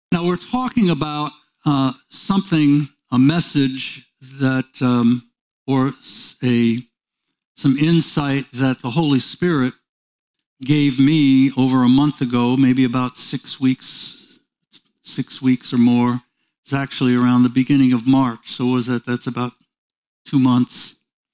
Now we're talking about a message that, some insight that the Holy Spirit gave me over a month ago, maybe about 6 weeks or more. It's actually around the beginning of March. So that's about 2 months.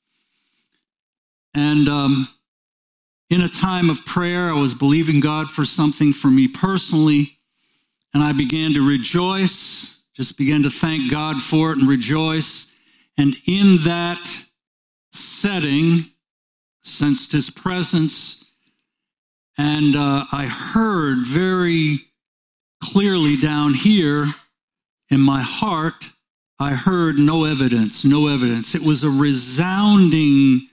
And in a time of prayer, I was believing God for something for me personally. And I began to rejoice, just began to thank God for it and rejoice. And in that setting, sensed his presence. And I heard very clearly down here in my heart, I heard no evidence, no evidence. It was a resounding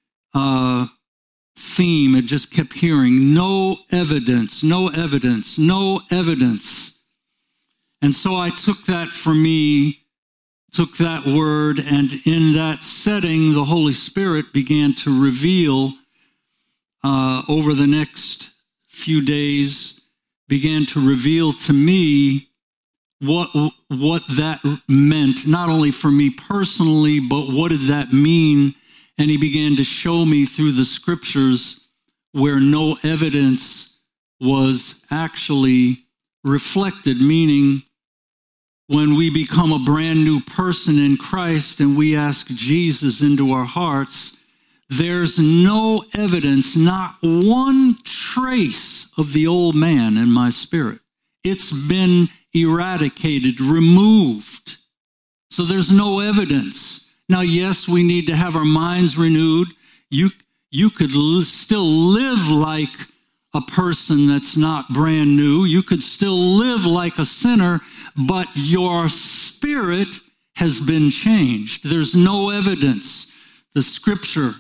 theme. It just kept hearing, no evidence, no evidence, no evidence. And so I took that for me, took that word, and in that setting, the Holy Spirit began to reveal over the next few days, began to reveal to me what that meant, not only for me personally, but what did that mean? And he began to show me through the scriptures where no evidence was actually reflected, meaning when we become a brand new person in Christ and we ask Jesus into our hearts, there's no evidence, not one trace of the old man in my spirit. It's been eradicated, removed. So there's no evidence. Now, yes, we need to have our minds renewed. You could still live like a person that's not brand new. You could still live like a sinner, but your spirit has been changed. There's no evidence. The scripture,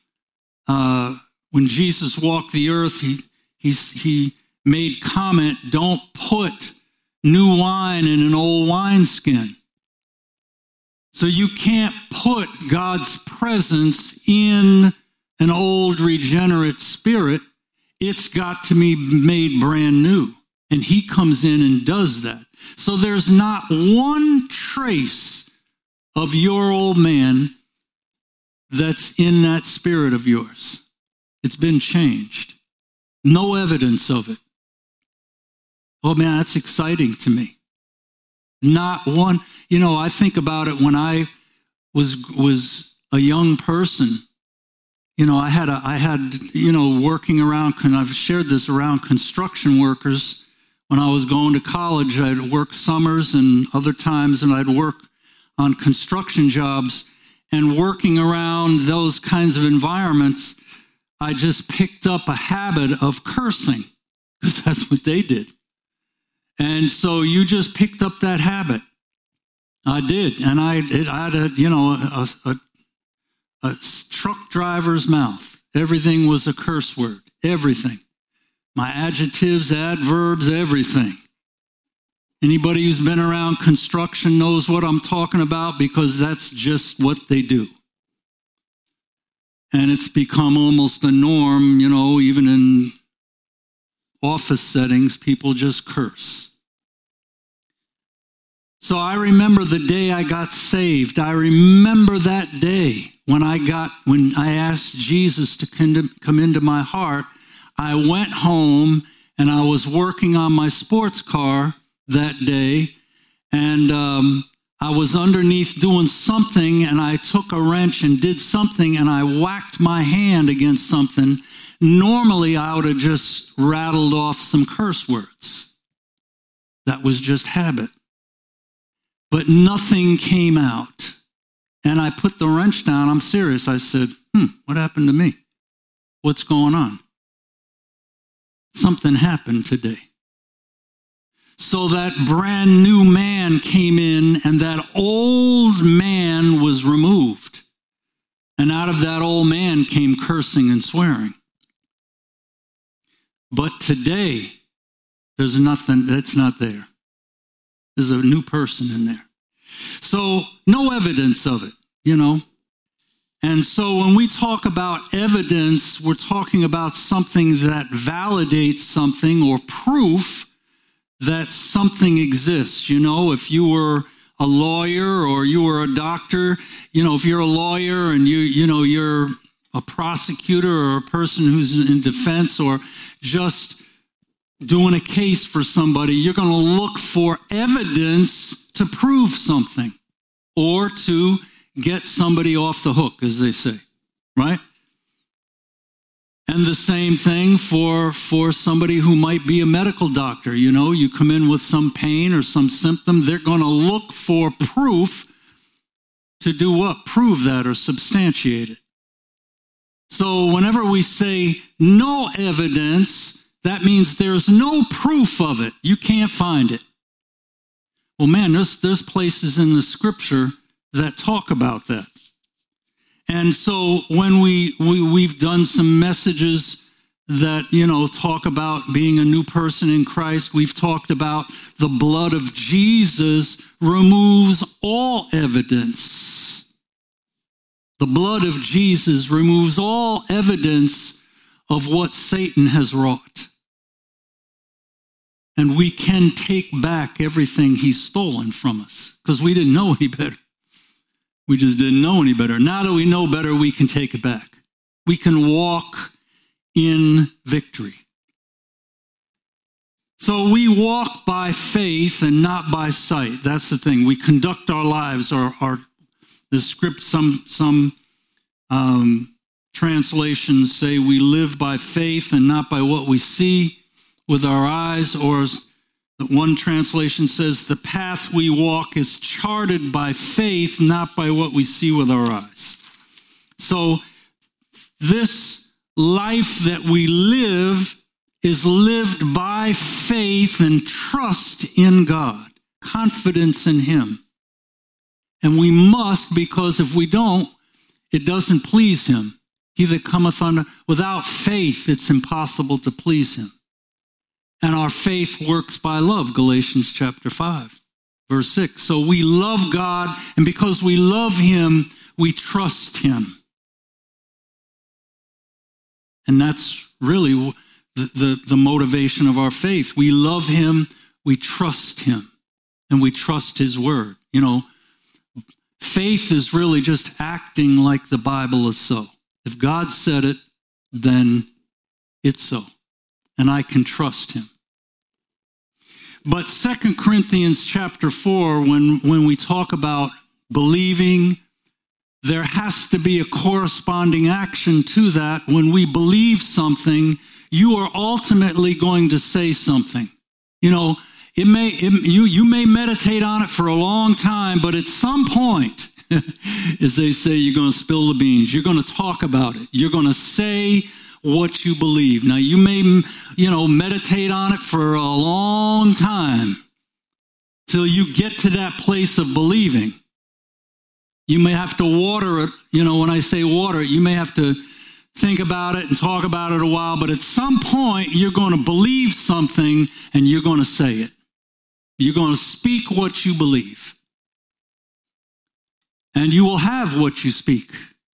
when Jesus walked the earth, he made comment, don't put new wine in an old wineskin. So you can't put God's presence in an old regenerate spirit. It's got to be made brand new. And he comes in and does that. So there's not one trace of your old man that's in that spirit of yours. It's been changed. No evidence of it. Oh man, that's exciting to me. Not one. You know, I think about it when I was a young person. You know, I had working around, and I've shared this around construction workers. When I was going to college, I'd work summers and other times, and I'd work on construction jobs. And working around those kinds of environments, I just picked up a habit of cursing, because that's what they did. And so you just picked up that habit. I did, and I had a truck driver's mouth. Everything was a curse word. Everything. My adjectives, adverbs, everything. Anybody who's been around construction knows what I'm talking about, because that's just what they do. And it's become almost a norm, you know, even in office settings, people just curse. So I remember the day I got saved. I remember that day when I asked Jesus to come into my heart. I went home and I was working on my sports car that day, and I was underneath doing something, and I took a wrench and did something, and I whacked my hand against something. Normally, I would have just rattled off some curse words. That was just habit. But nothing came out. And I put the wrench down. I'm serious. I said, what happened to me? What's going on? Something happened today. So that brand new man came in, and that old man was removed. And out of that old man came cursing and swearing. But today, there's nothing, that's not there. There's a new person in there. So no evidence of it, you know. And so when we talk about evidence, we're talking about something that validates something, or proof that something exists. You know, if you were a lawyer or you were a doctor, you know, if you're a lawyer and you're a prosecutor or a person who's in defense or just doing a case for somebody, you're going to look for evidence to prove something or to get somebody off the hook, as they say, right? And the same thing for somebody who might be a medical doctor. You know, you come in with some pain or some symptom, they're going to look for proof to do what? Prove that or substantiate it. So whenever we say no evidence, that means there's no proof of it. You can't find it. Well, man, there's places in the scripture that talk about that. And so when we've done some messages that, you know, talk about being a new person in Christ, we've talked about the blood of Jesus removes all evidence. The blood of Jesus removes all evidence of what Satan has wrought. And we can take back everything he's stolen from us because we didn't know any better. We just didn't know any better. Now that we know better, we can take it back. We can walk in victory. So we walk by faith and not by sight. That's the thing. We conduct our lives. The script, some translations say we live by faith and not by what we see with our eyes, or one translation says the path we walk is charted by faith, not by what we see with our eyes. So this life that we live is lived by faith and trust in God, confidence in him. And we must, because if we don't, it doesn't please him. He that cometh without faith, it's impossible to please him. And our faith works by love, Galatians chapter 5, verse 6. So we love God, and because we love him, we trust him. And that's really the motivation of our faith. We love him, we trust him, and we trust his word. You know, faith is really just acting like the Bible is so. If God said it, then it's so. And I can trust him. But 2 Corinthians chapter 4, when we talk about believing, there has to be a corresponding action to that. When we believe something, you are ultimately going to say something. You know, you may meditate on it for a long time, but at some point, as they say, you're going to spill the beans. You're going to talk about it. You're going to say what you believe. Now, you may, meditate on it for a long time till you get to that place of believing. You may have to water it. You know, when I say water it, you may have to think about it and talk about it a while, but at some point, you're going to believe something and you're going to say it. You're going to speak what you believe. And you will have what you speak.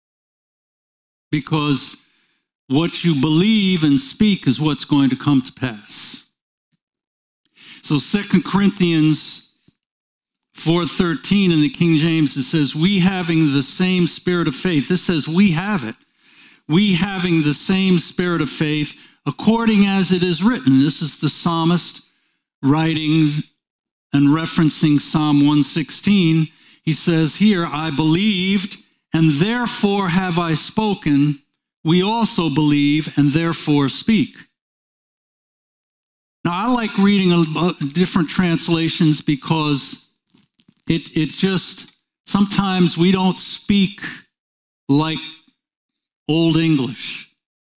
Because what you believe and speak is what's going to come to pass. So 2 Corinthians 4:13 in the King James, it says, we having the same spirit of faith. This says we have it. We having the same spirit of faith, according as it is written. This is the psalmist writing and referencing Psalm 116. He says here, I believed, and therefore have I spoken. We also believe, and therefore speak. Now, I like reading different translations because it just, sometimes we don't speak like Old English.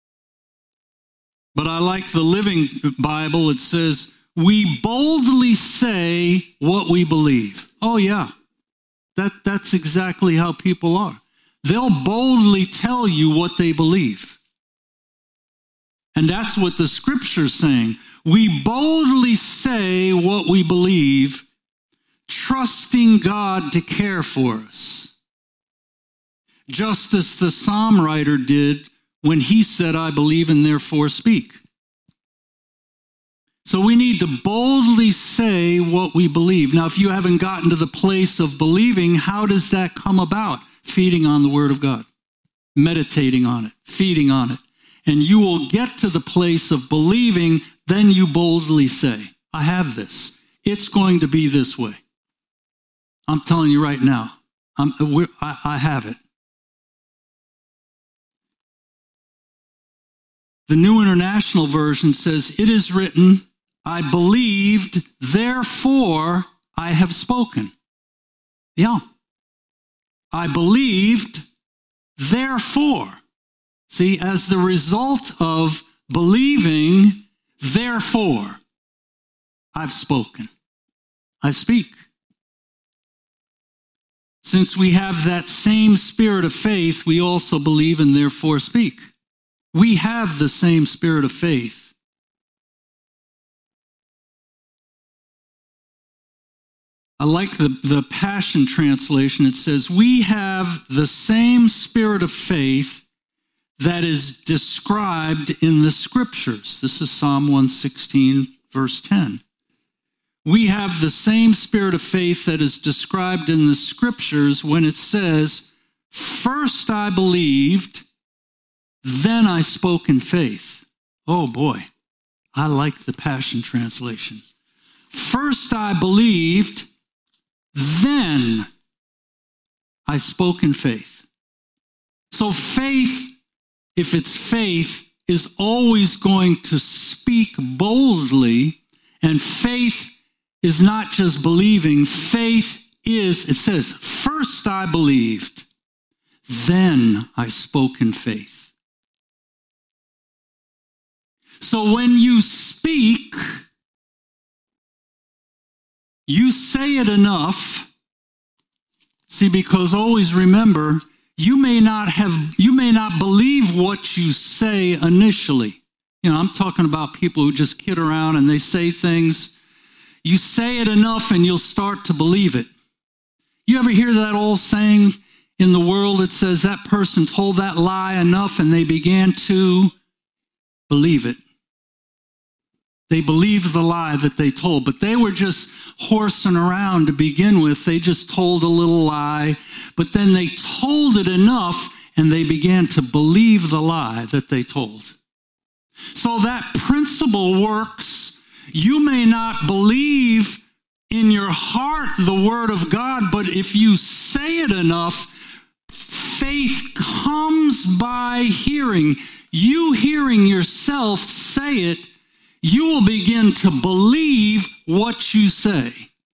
But I like the Living Bible. It says, we boldly say what we believe. Oh, yeah. That's exactly how people are. They'll boldly tell you what they believe. And that's what the scripture's saying. We boldly say what we believe, trusting God to care for us. Just as the psalm writer did when he said, I believe and therefore speak. So we need to boldly say what we believe. Now, if you haven't gotten to the place of believing, how does that come about? Feeding on the Word of God, meditating on it, feeding on it. And you will get to the place of believing, then you boldly say, I have this. It's going to be this way. I'm telling you right now, I have it. The New International Version says, it is written, I believed, therefore I have spoken. Yeah. I believed, therefore. See, as the result of believing, therefore, I've spoken. I speak. Since we have that same spirit of faith, we also believe and therefore speak. We have the same spirit of faith. I like the Passion Translation. It says, we have the same spirit of faith that is described in the Scriptures. This is Psalm 116, verse 10. We have the same spirit of faith that is described in the Scriptures when it says, first I believed, then I spoke in faith. Oh boy, I like the Passion Translation. First I believed, then I spoke in faith. So faith, if it's faith, is always going to speak boldly, and faith is not just believing. Faith is, it says, first I believed, then I spoke in faith. So when you speak, you say it enough. See, because always remember, you may not believe what you say initially. You know, I'm talking about people who just kid around and they say things. You say it enough and you'll start to believe it. You ever hear that old saying in the world? It says that person told that lie enough and they began to believe it. They believed the lie that they told, but they were just horsing around to begin with. They just told a little lie, but then they told it enough and they began to believe the lie that they told. So that principle works. You may not believe in your heart the Word of God, but if you say it enough, faith comes by hearing. You hearing yourself say it, you will begin to believe what you say.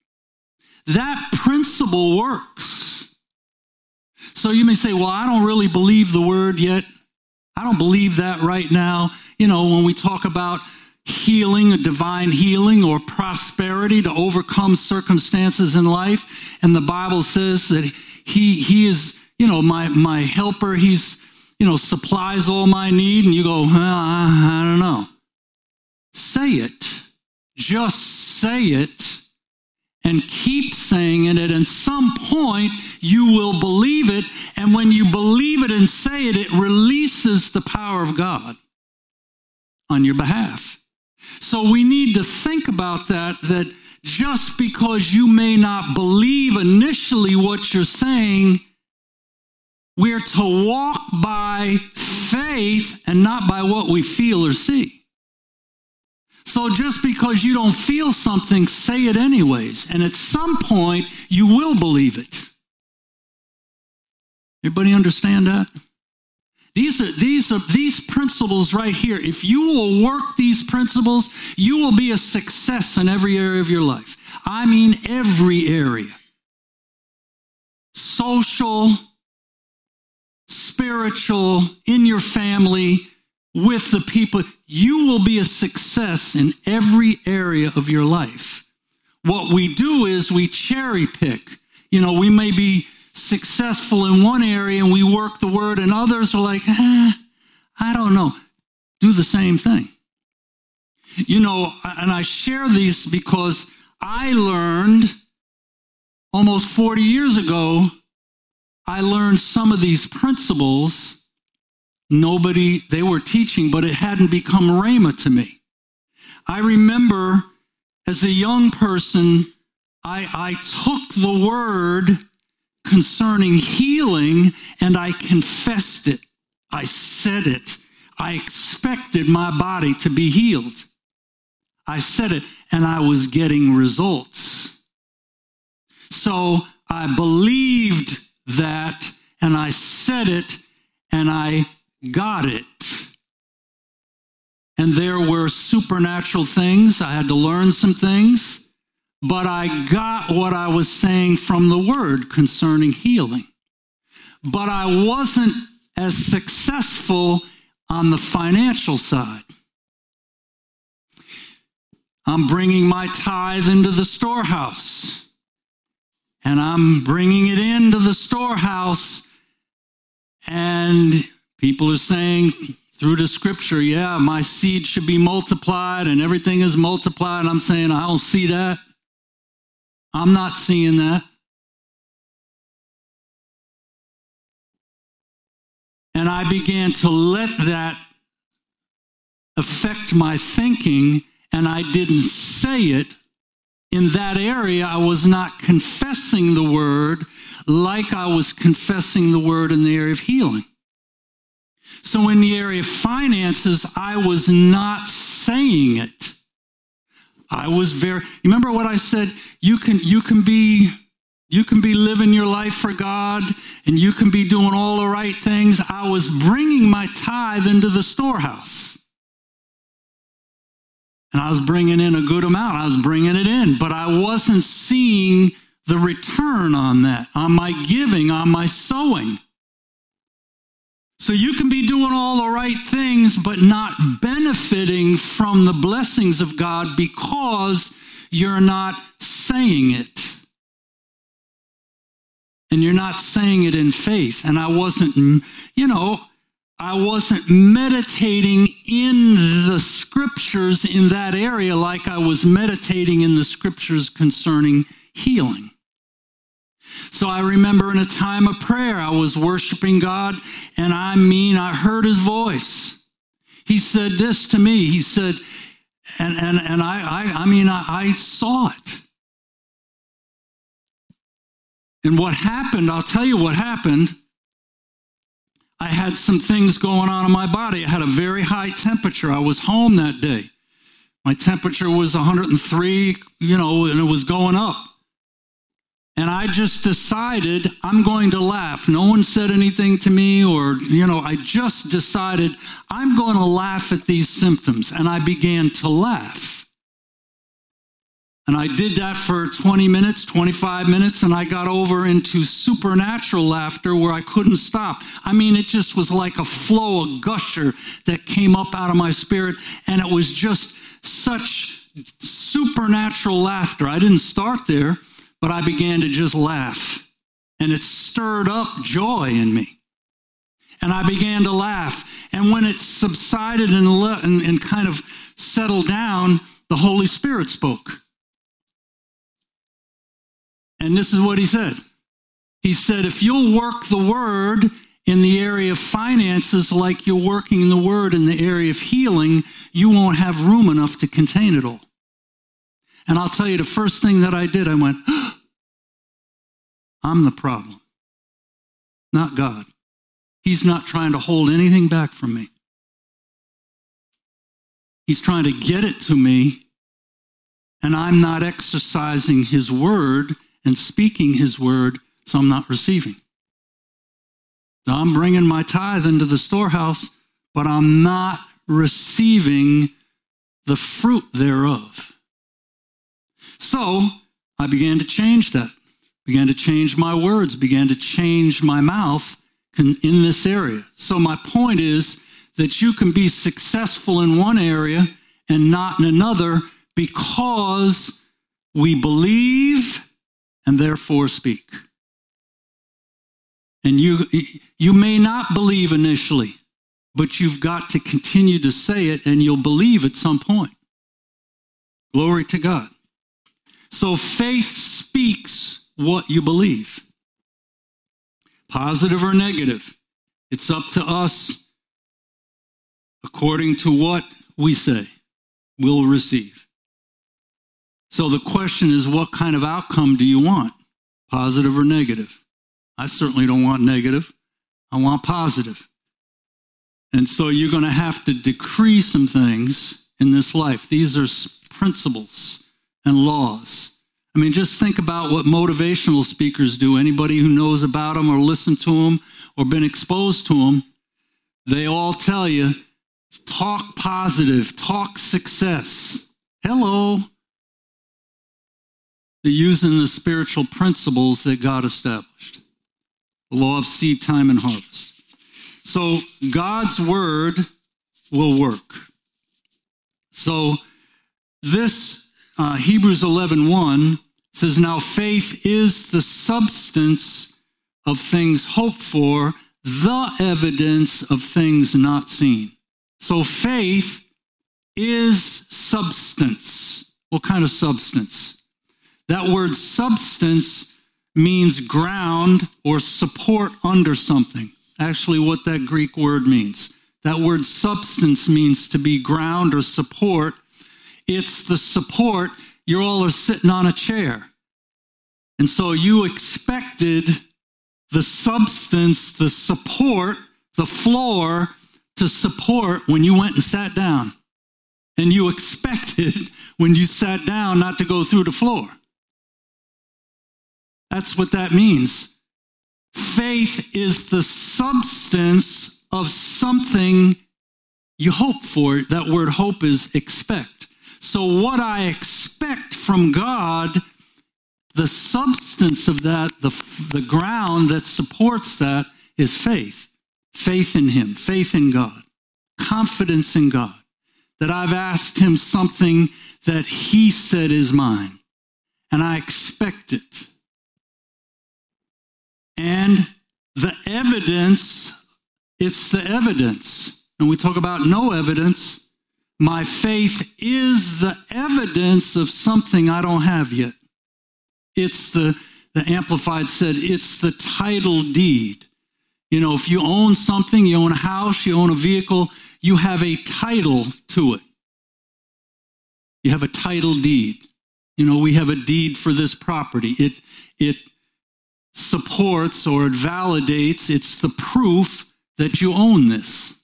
That principle works. So you may say, well, I don't really believe the Word yet. I don't believe that right now. You know, when we talk about healing, a divine healing or prosperity to overcome circumstances in life, and the Bible says that he is, you know, my helper. He's, you know, supplies all my need. And you go, I don't know. Say it. Just say it and keep saying it. And at some point, you will believe it. And when you believe it and say it, it releases the power of God on your behalf. So we need to think about that just because you may not believe initially what you're saying, we're to walk by faith and not by what we feel or see. So just because you don't feel something, say it anyways. And at some point, you will believe it. Everybody understand that? These principles right here, if you will work these principles, you will be a success in every area of your life. I mean, every area. Social, spiritual, in your family, with the people. You will be a success in every area of your life. What we do is we cherry pick. You know, we may be successful in one area and we work the Word, and others are like, I don't know. Do the same thing. You know, and I share these because I learned almost 40 years ago, I learned some of these principles. They were teaching, but it hadn't become rhema to me. I remember as a young person, I took the word concerning healing and I confessed it. I said it. I expected my body to be healed. I said it, and I was getting results. So I believed that, and I said it, and I got it. And there were supernatural things. I had to learn some things, but I got what I was saying from the word concerning healing. But I wasn't as successful on the financial side. I'm bringing my tithe into the storehouse, and I'm bringing it into the storehouse, and people are saying through the scripture, yeah, my seed should be multiplied and everything is multiplied. And I'm saying, I don't see that. I'm not seeing that. And I began to let that affect my thinking, and I didn't say it. In that area, I was not confessing the word like I was confessing the word in the area of healing. So in the area of finances, I was not saying it. I was you remember what I said? You can be living your life for God, and you can be doing all the right things. I was bringing my tithe into the storehouse. And I was bringing in a good amount. I was bringing it in, but I wasn't seeing the return on that, on my giving, on my sowing. So you can be doing all the right things, but not benefiting from the blessings of God because you're not saying it. And you're not saying it in faith. And I wasn't meditating in the scriptures in that area like I was meditating in the scriptures concerning healing. So I remember in a time of prayer, I was worshiping God, and I heard his voice. He said this to me. He said, I saw it. And what happened, I'll tell you what happened. I had some things going on in my body. I had a very high temperature. I was home that day. My temperature was 103, and it was going up. And I just decided I'm going to laugh. No one said anything to me I just decided I'm going to laugh at these symptoms. And I began to laugh. And I did that for 20 minutes, 25 minutes, and I got over into supernatural laughter where I couldn't stop. It just was like a flow, a gusher that came up out of my spirit, and it was just such supernatural laughter. I didn't start there, but I began to just laugh, and it stirred up joy in me. And I began to laugh, and when it subsided and kind of settled down, the Holy Spirit spoke. And this is what he said. He said, if you'll work the word in the area of finances like you're working the word in the area of healing, you won't have room enough to contain it all. And I'll tell you, the first thing that I did, I went, I'm the problem, not God. He's not trying to hold anything back from me. He's trying to get it to me, and I'm not exercising his word and speaking his word, so I'm not receiving. So I'm bringing my tithe into the storehouse, but I'm not receiving the fruit thereof. So I began to change that, began to change my words, began to change my mouth in this area. So my point is that you can be successful in one area and not in another because we believe and therefore speak. And you may not believe initially, but you've got to continue to say it, and you'll believe at some point. Glory to God. So faith speaks what you believe. Positive or negative, it's up to us according to what we say. will receive. So the question is, what kind of outcome do you want? Positive or negative? I certainly don't want negative. I want positive. And so you're going to have to decree some things in this life. These are principles and laws. I mean, just think about what motivational speakers do. Anybody who knows about them or listened to them or been exposed to them, they all tell you, talk positive, talk success. Hello. They're using the spiritual principles that God established. The law of seed time and harvest. So God's word will work. So this Hebrews 11:1 says, now faith is the substance of things hoped for, the evidence of things not seen. So faith is substance. What kind of substance? That word substance means ground or support under something. Actually, what that Greek word means. That word substance means to be ground or support. It's the support. You all are sitting on a chair. And so you expected the substance, the support, the floor to support when you went and sat down. And you expected when you sat down not to go through the floor. That's what that means. Faith is the substance of something you hope for. That word hope is expect. So what I expect from God, the substance of that, the ground that supports that is faith. Faith in him, faith in God, confidence in God. That I've asked him something that he said is mine, and I expect it. And the evidence, it's the evidence. And we talk about no evidence. My faith is the evidence of something I don't have yet. It's the Amplified said, it's the title deed. You know, if you own something, you own a house, you own a vehicle, you have a title to it. You have a title deed. You know, we have a deed for this property. It supports or it validates, it's the proof that you own this.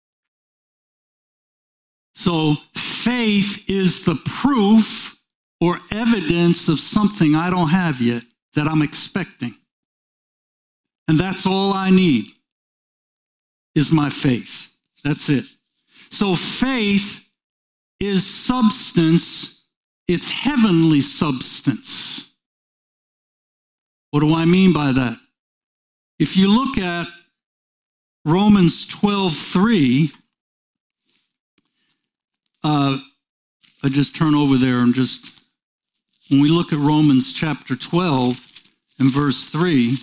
So faith is the proof or evidence of something I don't have yet that I'm expecting. And that's all I need is my faith. That's it. So faith is substance. It's heavenly substance. What do I mean by that? If you look at Romans 12:3, I just turn over there and when we look at Romans chapter 12 and verse 3,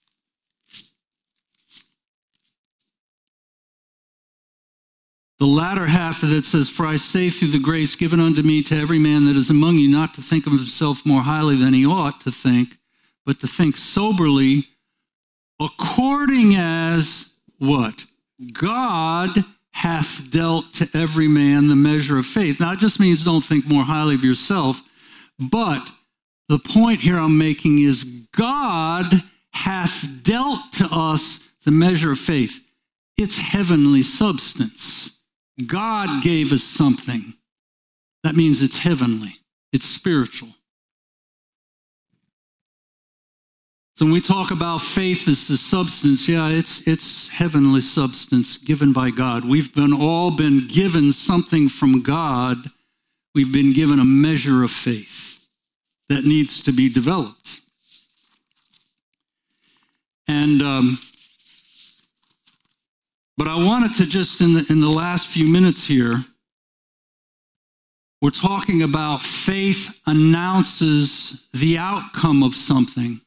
the latter half of it says, for I say through the grace given unto me to every man that is among you not to think of himself more highly than he ought to think, but to think soberly, according as what? God hath dealt to every man the measure of faith. Now, it just means don't think more highly of yourself, but the point here I'm making is God hath dealt to us the measure of faith. It's heavenly substance. God gave us something. That means it's heavenly. It's spiritual. So when we talk about faith as the substance, yeah, it's heavenly substance given by God. We've all been given something from God. We've been given a measure of faith that needs to be developed. And but I wanted to just in the last few minutes here, we're talking about faith announces the outcome of something.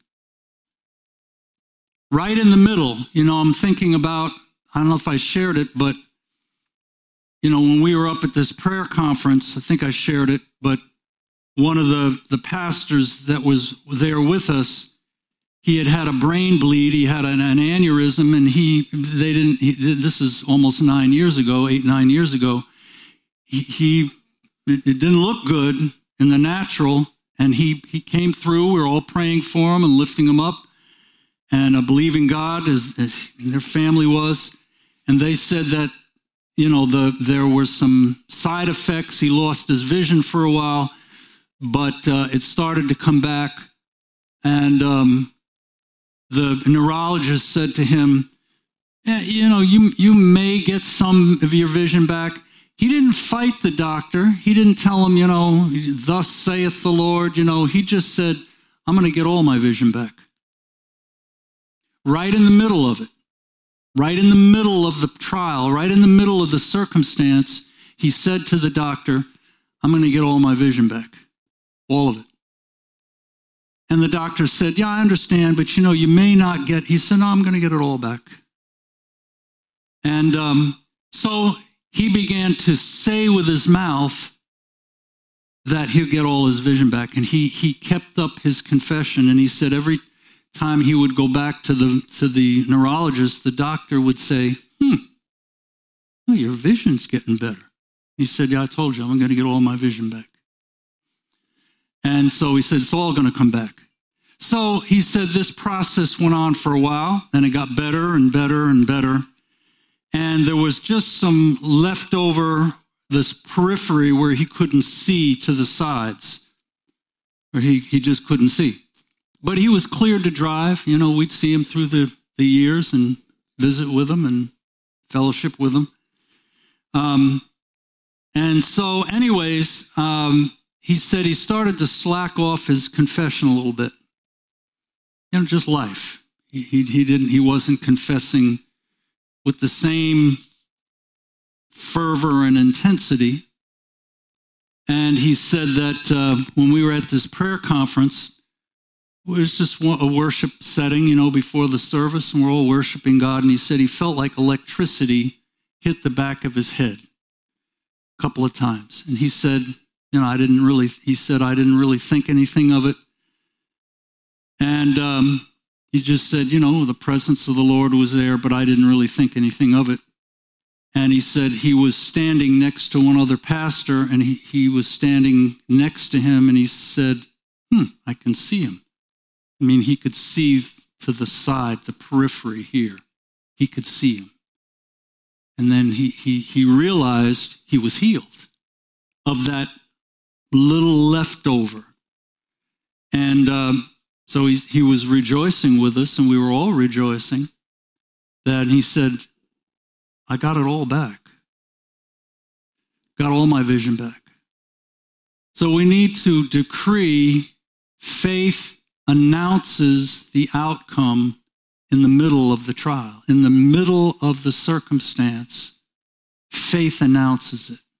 Right in the middle, I'm thinking about, I don't know if I shared it, but, when we were up at this prayer conference, I think I shared it, but one of the pastors that was there with us, he had a brain bleed, he had an aneurysm, and this is almost 9 years ago, 8-9 years ago, he it didn't look good in the natural. And he came through. We were all praying for him and lifting him up and believing God as their family was. And they said that, there were some side effects. He lost his vision for a while, but it started to come back. And the neurologist said to him, you may get some of your vision back. He didn't fight the doctor. He didn't tell him, thus saith the Lord. He just said, I'm going to get all my vision back. Right in the middle of it, right in the middle of the trial, right in the middle of the circumstance, he said to the doctor, I'm going to get all my vision back, all of it. And the doctor said, yeah, I understand, but you may not get, he said, no, I'm going to get it all back. And so he began to say with his mouth that he'll get all his vision back. And he kept up his confession. And he said every time he would go back to the neurologist, the doctor would say, your vision's getting better. He said, yeah, I told you, I'm going to get all my vision back. And so he said, it's all going to come back. So he said this process went on for a while, and it got better and better and better. And there was just some leftover, this periphery where he couldn't see to the sides, or he just couldn't see. But he was cleared to drive. We'd see him through the years and visit with him and fellowship with him. And so anyways, he said he started to slack off his confession a little bit. Just life. He wasn't confessing with the same fervor and intensity. And he said that when we were at this prayer conference, it was just a worship setting, before the service, and we're all worshiping God. And he said he felt like electricity hit the back of his head a couple of times. And he said, I didn't really think anything of it. And he just said, the presence of the Lord was there, but I didn't really think anything of it. And he said he was standing next to one other pastor, and he was standing next to him, and he said, I can see him. He could see to the side, the periphery here. He could see him. And then he realized he was healed of that little leftover. And so he was rejoicing with us, and we were all rejoicing. That he said, I got it all back. Got all my vision back. So we need to decree faith announces the outcome in the middle of the trial, in the middle of the circumstance. Faith announces it.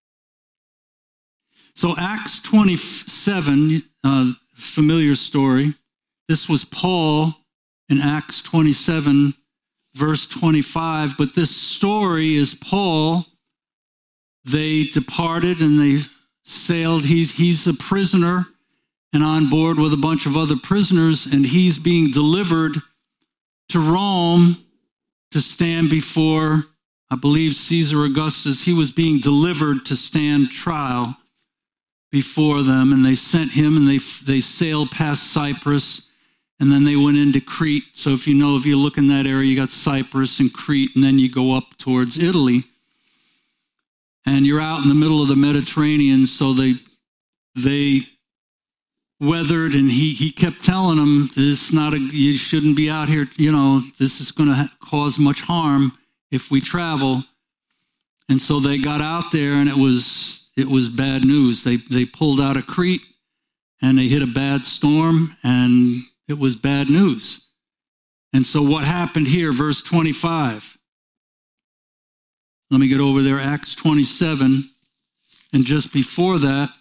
So Acts 27, familiar story. This was Paul in Acts 27, verse 25. But this story is Paul. They departed and they sailed. He's a prisoner and on board with a bunch of other prisoners, and he's being delivered to Rome to stand before, I believe, Caesar Augustus. He was being delivered to stand trial before them, and they sent him, and they sailed past Cyprus, and then they went into Crete. So if you look in that area, you got Cyprus and Crete, and then you go up towards Italy, and you're out in the middle of the Mediterranean. So they weathered, and he kept telling them, you shouldn't be out here, this is going to cause much harm if we travel. And so they got out there, and it was bad news. They pulled out of Crete, and they hit a bad storm, and it was bad news. And so what happened here, verse 25. Let me get over there, Acts 27, and just before that,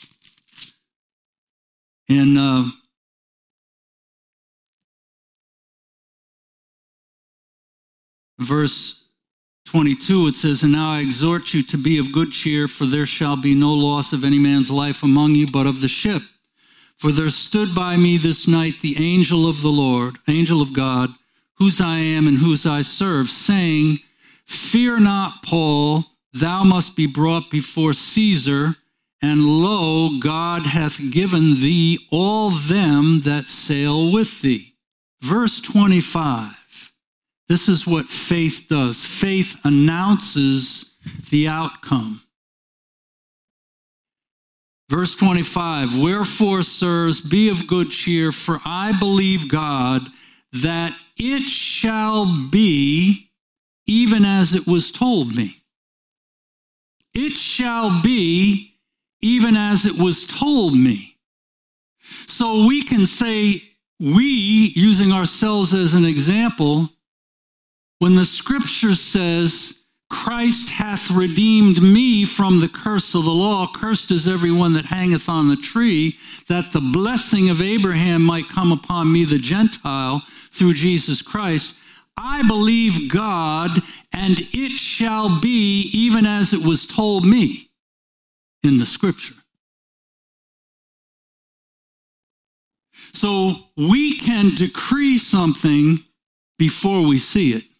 in verse 22, it says, And now I exhort you to be of good cheer, for there shall be no loss of any man's life among you, but of the ship. For there stood by me this night the angel of the Lord, angel of God, whose I am and whose I serve, saying, Fear not, Paul, thou must be brought before Caesar, And lo, God hath given thee all them that sail with thee. Verse 25. This is what faith does. Faith announces the outcome. Verse 25, wherefore, sirs, be of good cheer, for I believe God, that it shall be even as it was told me. It shall be even as it was told me. So we can say, we, using ourselves as an example, when the scripture says, Christ hath redeemed me from the curse of the law, cursed is everyone that hangeth on the tree, that the blessing of Abraham might come upon me, the Gentile, through Jesus Christ. I believe God, and it shall be even as it was told me in the scripture. So we can decree something before we see it.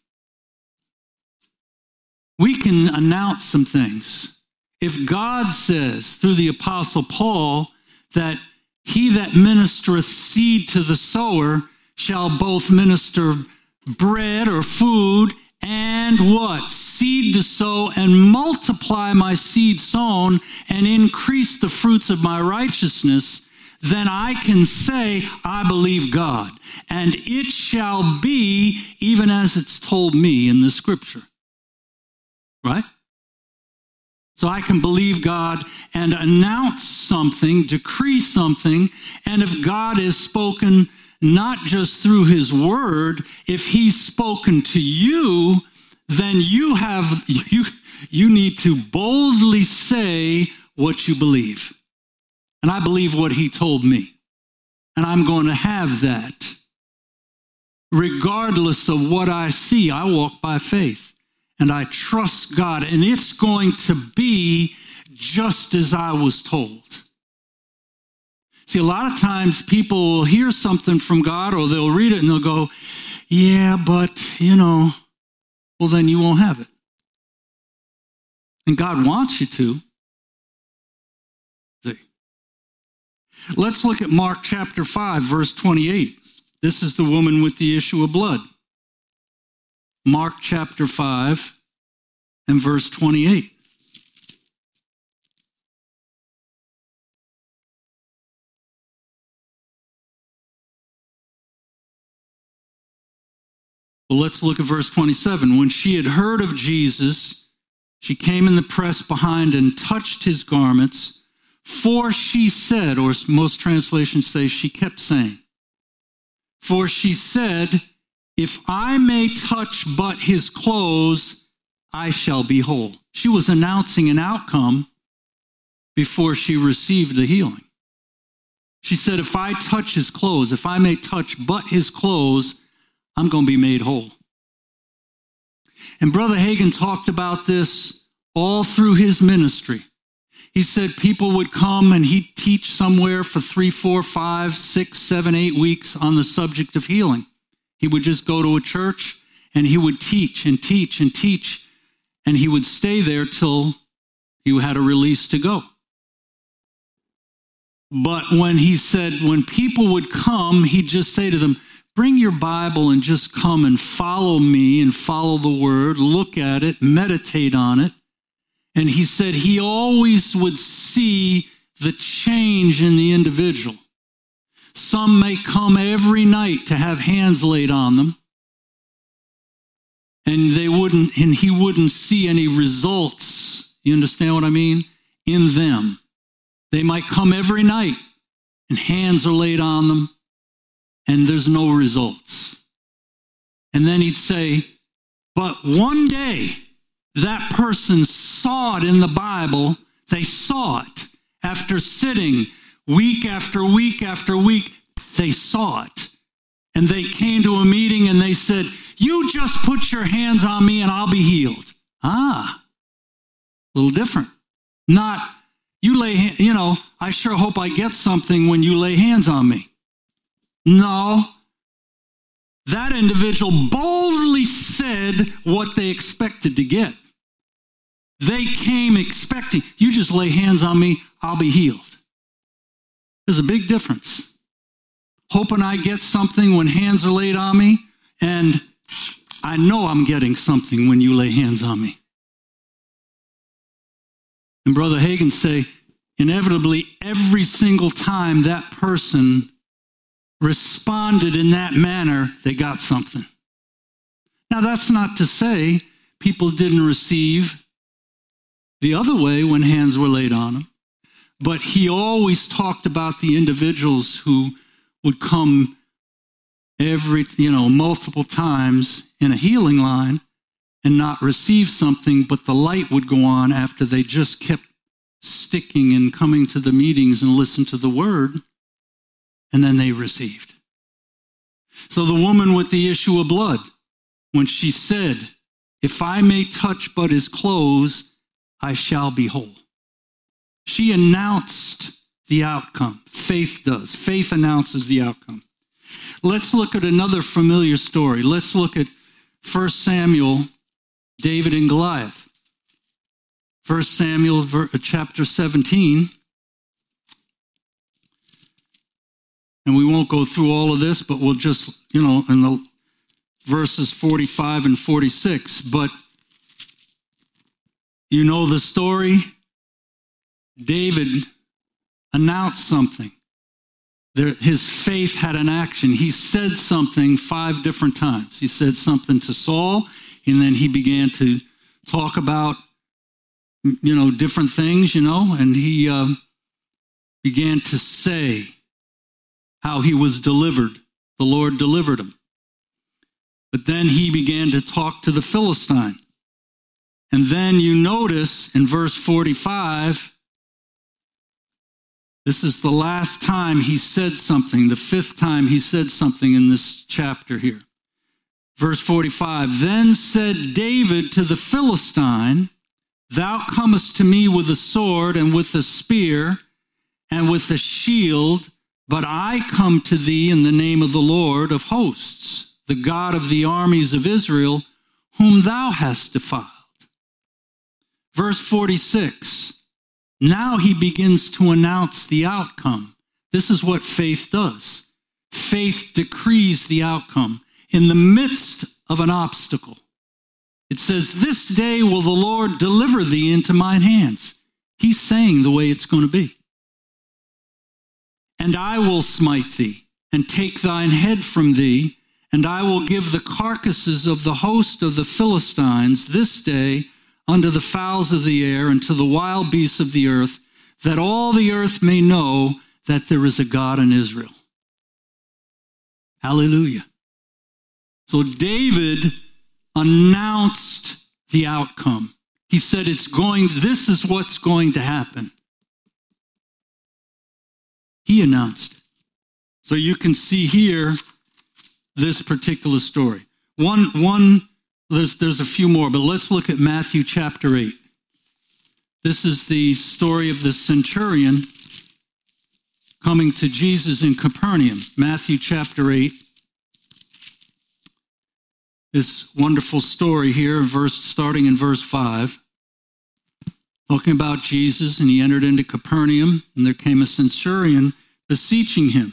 We can announce some things. If God says through the Apostle Paul that he that ministereth seed to the sower shall both minister bread or food and what? Seed to sow, and multiply my seed sown and increase the fruits of my righteousness, then I can say, I believe God, and it shall be even as it's told me in the scripture. Right? So I can believe God and announce something, decree something, and if God has spoken not just through his word, if he's spoken to you, then you need to boldly say what you believe. And I believe what he told me. And I'm going to have that. Regardless of what I see, I walk by faith. And I trust God. And it's going to be just as I was told. See, a lot of times people will hear something from God, or they'll read it and they'll go, yeah, but, well, then you won't have it. And God wants you to. See. Let's look at Mark chapter 5, verse 28. This is the woman with the issue of blood. Mark chapter 5 and verse 28. Well, let's look at verse 27. When she had heard of Jesus, she came in the press behind and touched his garments, for she said, or most translations say she kept saying, for she said, if I may touch but his clothes, I shall be whole. She was announcing an outcome before she received the healing. She said, if I touch his clothes, if I may touch but his clothes, I'm going to be made whole. And Brother Hagin talked about this all through his ministry. He said people would come and he'd teach somewhere for 3, 4, 5, 6, 7, 8 weeks on the subject of healing. He would just go to a church and he would teach and teach and teach, and he would stay there till he had a release to go. But when he said, when people would come, he'd just say to them, bring your Bible and just come and follow me and follow the word, look at it, meditate on it. And he said he always would see the change in the individual. Some may come every night to have hands laid on them, and he wouldn't see any results. You understand what I mean? In them. They might come every night and hands are laid on them, and there's no results. And then he'd say, but one day that person saw it in the Bible. They saw it after sitting week after week after week. They saw it. And they came to a meeting and they said, you just put your hands on me and I'll be healed. A little different. Not, you lay, I sure hope I get something when you lay hands on me. No. That individual boldly said what they expected to get. They came expecting, you just lay hands on me, I'll be healed. There's a big difference. Hoping I get something when hands are laid on me, and I know I'm getting something when you lay hands on me. And Brother Hagin say, inevitably, every single time that person responded in that manner, they got something. Now, that's not to say people didn't receive the other way when hands were laid on them, but he always talked about the individuals who would come multiple times in a healing line and not receive something, but the light would go on after they just kept sticking and coming to the meetings and listened to the word, and then they received. So the woman with the issue of blood, when she said, if I may touch but his clothes, I shall be whole. She announced the outcome. Faith does. Faith announces the outcome. Let's look at another familiar story. Let's look at 1 Samuel, David and Goliath. 1 Samuel chapter 17. And we won't go through all of this, but we'll just, in the verses 45 and 46. But you know the story. David announced something. His faith had an action. He said something 5 different times. He said something to Saul, and then he began to talk about, different things, and he began to say how he was delivered. The Lord delivered him. But then he began to talk to the Philistine. And then you notice in verse 45, this is the last time he said something, the 5th time he said something in this chapter here. Verse 45, then said David to the Philistine, thou comest to me with a sword and with a spear and with a shield, but I come to thee in the name of the Lord of hosts, the God of the armies of Israel, whom thou hast defiled. Verse 46, now he begins to announce the outcome. This is what faith does. Faith decrees the outcome in the midst of an obstacle. It says, this day will the Lord deliver thee into mine hands. He's saying the way it's going to be. And I will smite thee, and take thine head from thee, and I will give the carcasses of the host of the Philistines this day unto the fowls of the air and to the wild beasts of the earth, that all the earth may know that there is a God in Israel. Hallelujah. So David announced the outcome. He said, this is what's going to happen. He announced it. So you can see here this particular story. There's a few more, but let's look at Matthew chapter 8. This is the story of the centurion coming to Jesus in Capernaum. Matthew chapter 8. This wonderful story here, starting in verse 5. Talking about Jesus, and he entered into Capernaum, and there came a centurion beseeching him,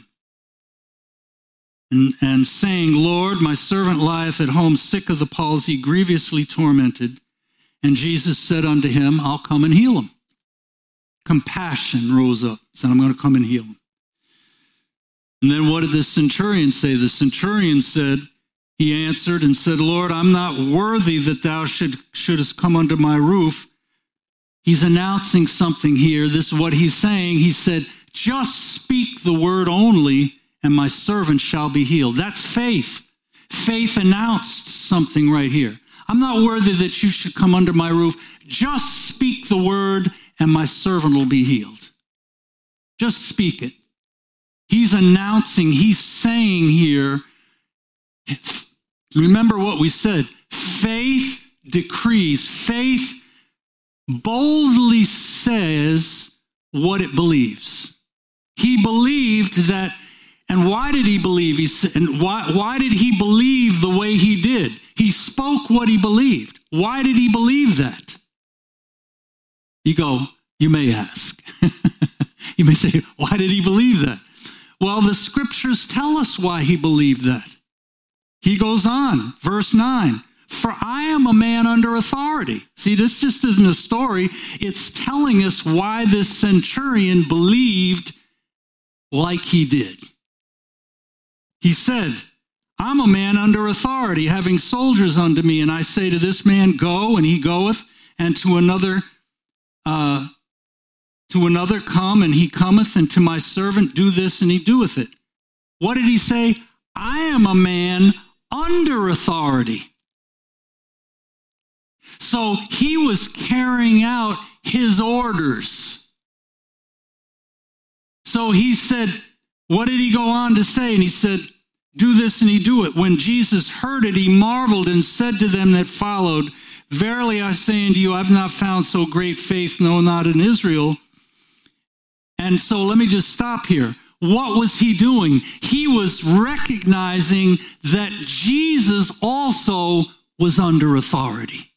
and saying, Lord, my servant lieth at home sick of the palsy, grievously tormented. And Jesus said unto him, I'll come and heal him. Compassion rose up, said, I'm going to come and heal him. And then what did the centurion say? The centurion said, he answered and said, Lord, I'm not worthy that thou shouldest come under my roof. He's announcing something here. This is what he's saying. He said, just speak the word only, and my servant shall be healed. That's faith. Faith announced something right here. I'm not worthy that you should come under my roof. Just speak the word, and my servant will be healed. Just speak it. He's announcing, he's saying here, remember what we said, faith decrees. Faith boldly says what it believes. He believed that, and why did he believe? Why did he believe the way he did? He spoke what he believed. Why did he believe that? You may ask. You may say, why did he believe that? Well, the scriptures tell us why he believed that. He goes on, verse 9, for I am a man under authority. See, this just isn't a story. It's telling us why this centurion believed like he did. He said, I'm a man under authority, having soldiers unto me, and I say to this man, go, and he goeth, and to another come, and he cometh, and to my servant do this, and he doeth it. What did he say? I am a man under authority. So he was carrying out his orders. So he said, what did he go on to say? And he said, do this, and he do it. When Jesus heard it, he marveled and said to them that followed, verily I say unto you, I've not found so great faith, no, not in Israel. And so let me just stop here. What was he doing? He was recognizing that Jesus also was under authority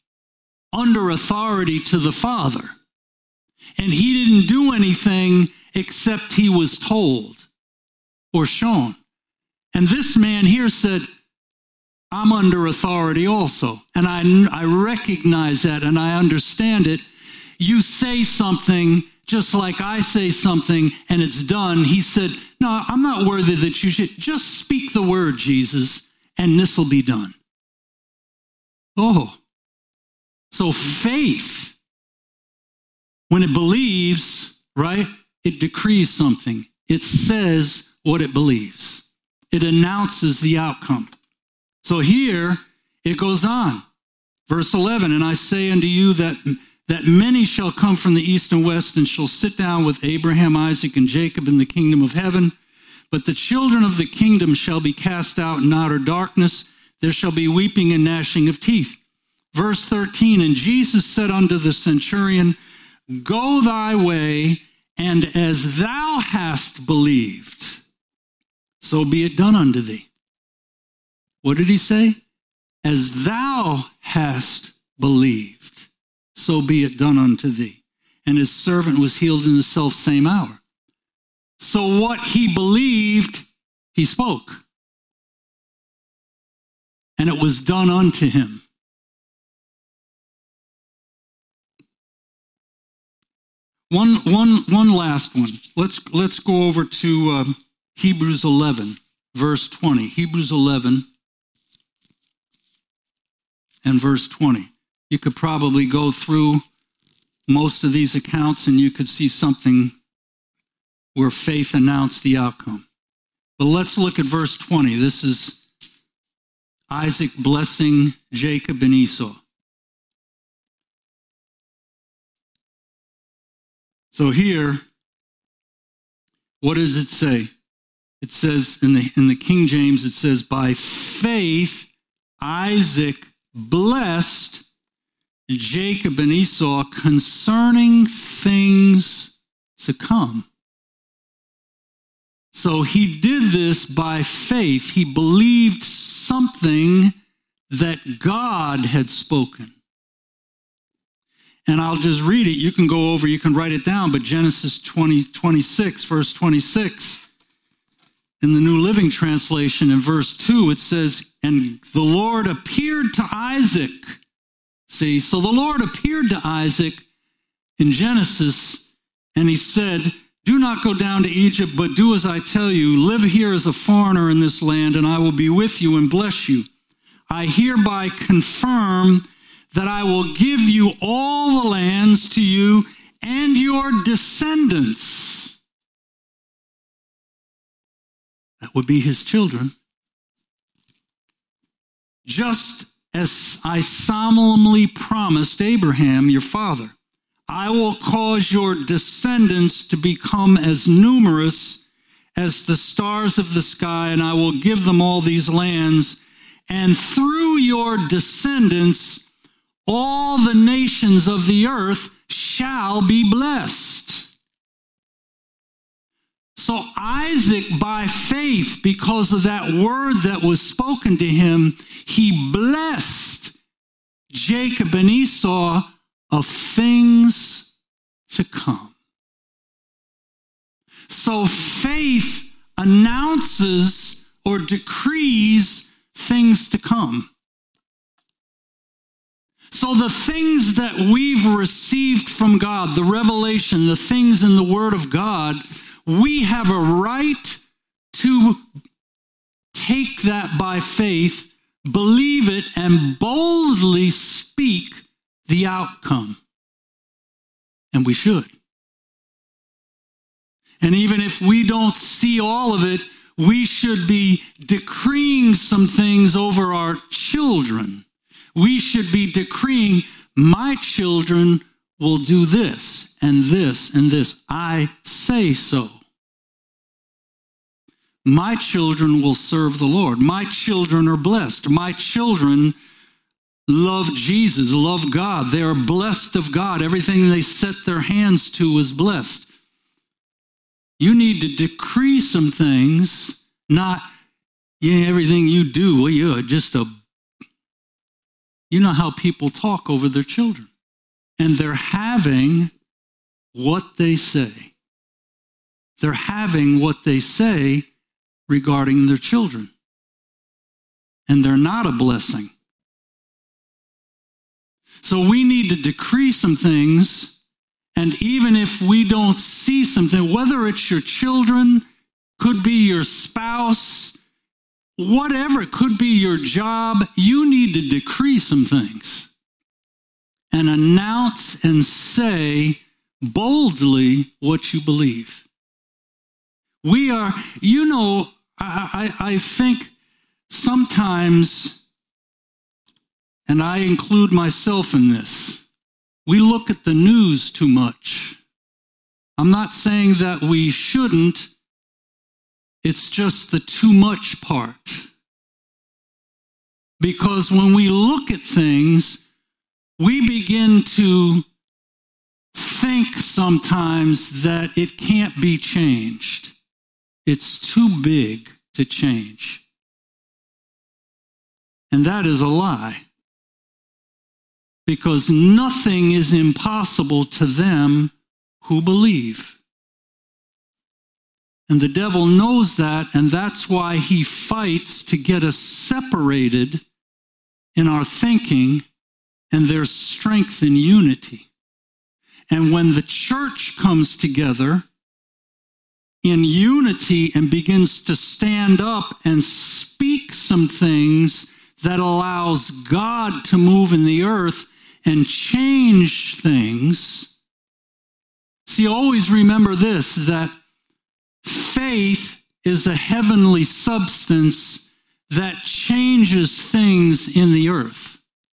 to the Father. And he didn't do anything except he was told or shown. And this man here said, I'm under authority also. And I recognize that and I understand it. You say something just like I say something and it's done. He said, no, I'm not worthy that you should. Just speak the word, Jesus, and this will be done. Oh, so faith, when it believes, right, it decrees something. It says what it believes. It announces the outcome. So here it goes on. Verse 11, and I say unto you that many shall come from the east and west and shall sit down with Abraham, Isaac, and Jacob in the kingdom of heaven. But the children of the kingdom shall be cast out in outer darkness. There shall be weeping and gnashing of teeth. Verse 13, and Jesus said unto the centurion, go thy way, and as thou hast believed, so be it done unto thee. What did he say? As thou hast believed, so be it done unto thee. And his servant was healed in the selfsame hour. So what he believed, he spoke. And it was done unto him. One last one. Let's go over to Hebrews 11, verse 20. Hebrews 11 and verse 20. You could probably go through most of these accounts and you could see something where faith announced the outcome. But let's look at verse 20. This is Isaac blessing Jacob and Esau. So here, what does it say? It says in the King James, it says, by faith Isaac blessed Jacob and Esau concerning things to come. So he did this by faith. He believed something that God had spoken. And I'll just read it. You can go over, you can write it down, but Genesis 26, verse 26, in the New Living Translation, in verse 2, it says, and the Lord appeared to Isaac. See, so the Lord appeared to Isaac in Genesis, and he said, do not go down to Egypt, but do as I tell you. Live here as a foreigner in this land, and I will be with you and bless you. I hereby confirm that I will give you all the lands to you and your descendants. That would be his children. Just as I solemnly promised Abraham, your father. I will cause your descendants to become as numerous as the stars of the sky, and I will give them all these lands. And through your descendants, all the nations of the earth shall be blessed. So Isaac, by faith, because of that word that was spoken to him, he blessed Jacob and Esau of things to come. So faith announces or decrees things to come. So the things that we've received from God, the revelation, the things in the Word of God, we have a right to take that by faith, believe it, and boldly speak the outcome. And we should. And even if we don't see all of it, we should be decreeing some things over our children. We should be decreeing, my children will do this and this and this. I say so. My children will serve the Lord. My children are blessed. My children love Jesus, love God. They are blessed of God. Everything they set their hands to is blessed. You need to decree some things, not, everything you do, well, you're just you know how people talk over their children. And they're having what they say. They're having what they say regarding their children. And they're not a blessing. So we need to decree some things, and even if we don't see something, whether it's your children, could be your spouse, whatever, it could be your job, you need to decree some things and announce and say boldly what you believe. We are, I think sometimes, and I include myself in this, we look at the news too much. I'm not saying that we shouldn't. It's just the too much part. Because when we look at things, we begin to think sometimes that it can't be changed. It's too big to change. And that is a lie. Because nothing is impossible to them who believe. And the devil knows that, and that's why he fights to get us separated in our thinking, and there's strength in unity. And when the church comes together in unity and begins to stand up and speak some things that allows God to move in the earth and change things, see, always remember this, that faith is a heavenly substance that changes things in the earth.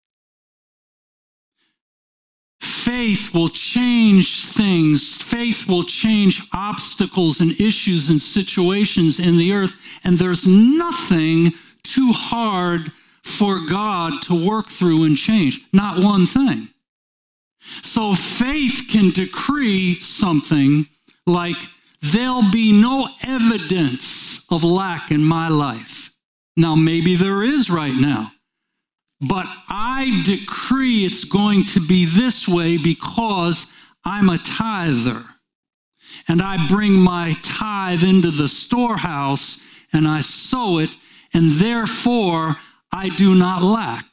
Faith will change things. Faith will change obstacles and issues and situations in the earth. And there's nothing too hard for God to work through and change. Not one thing. So faith can decree something like, there'll be no evidence of lack in my life. Now, maybe there is right now. But I decree it's going to be this way because I'm a tither. And I bring my tithe into the storehouse and I sow it, and therefore I do not lack.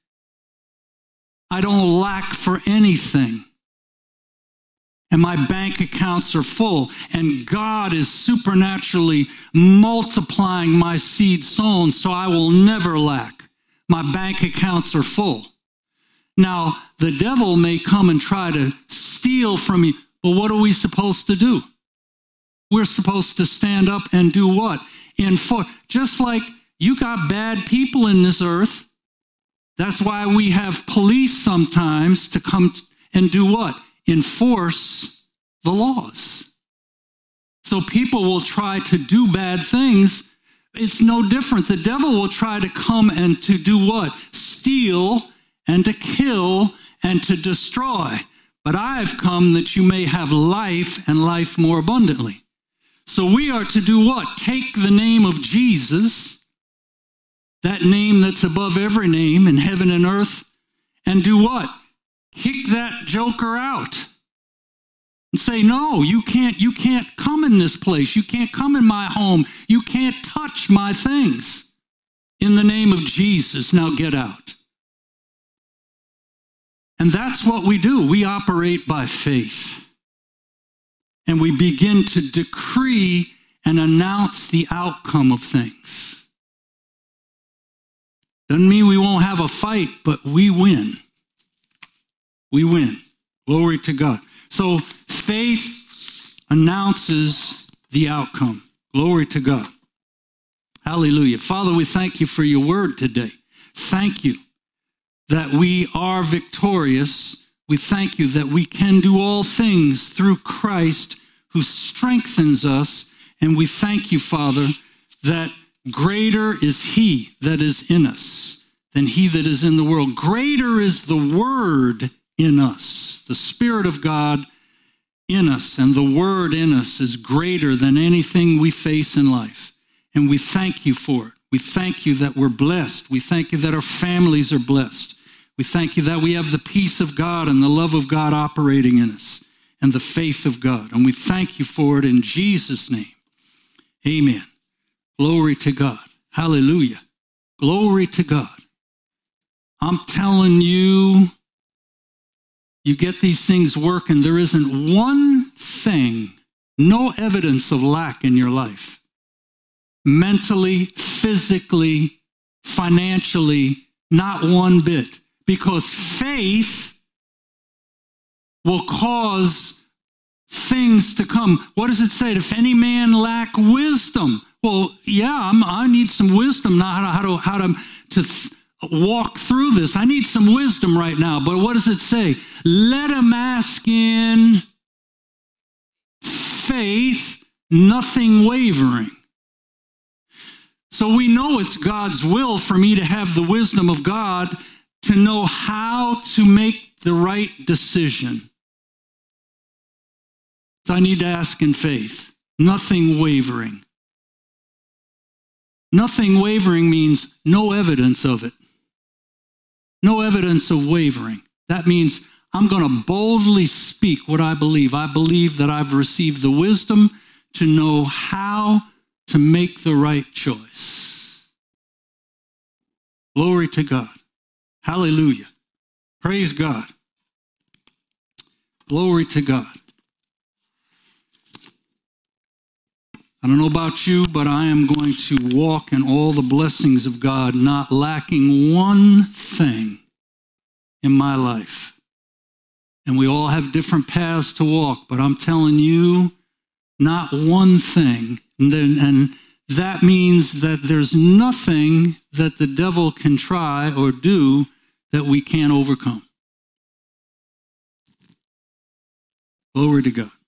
I don't lack for anything. And my bank accounts are full, and God is supernaturally multiplying my seed sown, so I will never lack. My bank accounts are full. Now, the devil may come and try to steal from you, but what are we supposed to do? We're supposed to stand up and do what? Just like you got bad people in this earth, that's why we have police sometimes to come and do what? Enforce the laws. So people will try to do bad things. It's no different. The devil will try to come and to do what? Steal and to kill and to destroy. But I have come that you may have life and life more abundantly. So we are to do what? Take the name of Jesus, that name that's above every name in heaven and earth, and do what? Kick that joker out. and say, no, you can't come in this place. You can't come in my home. You can't touch my things. In the name of Jesus, now get out. And that's what we do. We operate by faith. And we begin to decree and announce the outcome of things. Doesn't mean we won't have a fight, but we win. We win. Glory to God. So faith announces the outcome. Glory to God. Hallelujah. Father, we thank you for your word today. Thank you that we are victorious. We thank you that we can do all things through Christ who strengthens us. And we thank you, Father, that greater is he that is in us than he that is in the world. Greater is the word in us, the Spirit of God in us, and the word in us is greater than anything we face in life. And we thank you for it. We thank you that we're blessed. We thank you that our families are blessed. We thank you that we have the peace of God and the love of God operating in us and the faith of God. And we thank you for it in Jesus' name. Amen. Glory to God. Hallelujah. Glory to God. I'm telling you, you get these things working. There isn't one thing, no evidence of lack in your life. Mentally, physically, financially, not one bit. Because faith will cause things to come. What does it say? If any man lack wisdom. Well, yeah, I need some wisdom now how to walk through this. I need some wisdom right now. But what does it say? Let him ask in faith, nothing wavering. So we know it's God's will for me to have the wisdom of God to know how to make the right decision. So I need to ask in faith, nothing wavering. Nothing wavering means no evidence of it. No evidence of wavering. That means I'm going to boldly speak what I believe. I believe that I've received the wisdom to know how to make the right choice. Glory to God. Hallelujah. Praise God. Glory to God. I don't know about you, but I am going to walk in all the blessings of God, not lacking one thing in my life. And we all have different paths to walk, but I'm telling you, not one thing. And that means that there's nothing that the devil can try or do that we can't overcome. Glory to God.